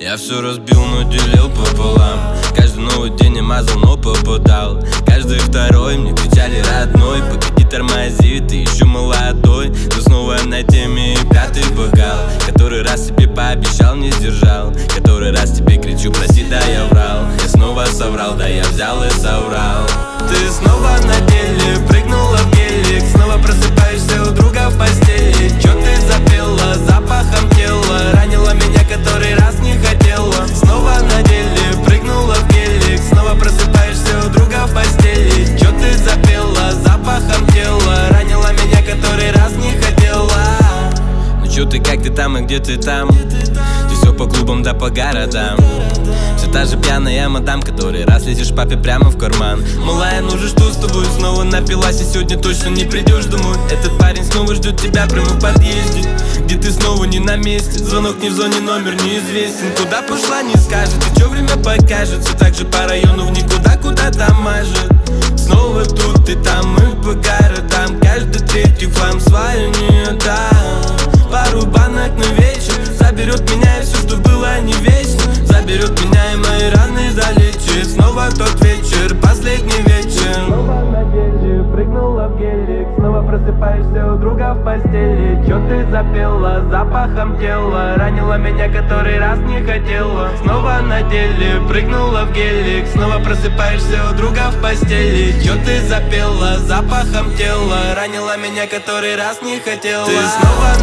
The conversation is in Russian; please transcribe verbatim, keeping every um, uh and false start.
Я все разбил, но делил пополам. Каждый новый день я мазал, но попадал. Каждый второй мне кричали родной: погоди, тормози, ты еще молодой. Но снова на теме и пятый бокал. Который раз себе пообещал, не сдержал. Который раз тебе кричу: прости, да я врал. Я снова соврал, да я взял и соврал. Ты снова на деле, прыгнула в гелик. Снова просыпаешься у друга в постели. Чё ты запела запахом тела? Ранила меня, который раз не хотела. Снова на деле, прыгнула в гелик. Снова просыпаешься у друга в постели. Чё ты запела запахом тела? Ранила меня, который раз не хотела. Ну чё ты, как ты там и где ты там? Ты все по клубам да по городам. Все та же пьяная мадам, который раз лезешь папе прямо в карман. Малая, ну же что с тобой? Снова напилась и сегодня точно не придешь домой. Этот парень снова ждет тебя прямо в подъезде, где ты снова не на месте. Звонок не в зоне, номер неизвестен. Куда пошла, не скажет, и чё время покажет. Все так же по району в никуда, куда-то мажет. Снова тут и там, и по городам. Каждый третий хлам свою не отдам. Пару банок на вечер заберет меня, и все, что было, не вечно. Заберет меня, и мои раны залечит. Снова тот вечер, последний вечер. Снова на деле, прыгнула в гелик. Снова просыпаешься у друга в постели. Чё ты запела запахом тела? Ранила меня, который раз не хотела. Снова на деле, прыгнула в гелик. Снова просыпаешься у друга в постели. Чё ты запела запахом тела? Ранила меня, который раз не хотела. Ты снова